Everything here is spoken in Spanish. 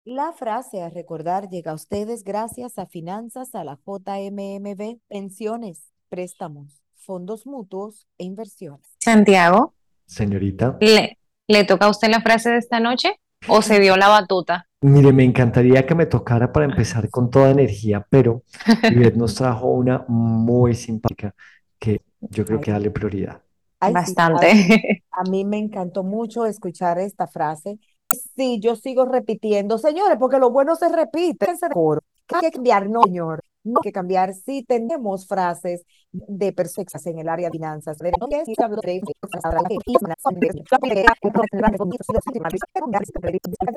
La frase a recordar llega a ustedes gracias a Finanzas a la JMMB, pensiones, préstamos, fondos mutuos e inversiones. Santiago, Señorita, ¿le, ¿le toca a usted la frase de esta noche o se dio la batuta? mire, me encantaría que me tocara para empezar con toda energía, pero Ivette nos trajo una muy simpática que yo creo Ay, que darle prioridad. ay, sí, Bastante. a mí me encantó mucho escuchar esta frase. Sí, yo sigo repitiendo, señores, porque lo bueno se repite. Hay que cambiar, no, señor. No hay que cambiar. Sí, tenemos frases de personas en el área de finanzas.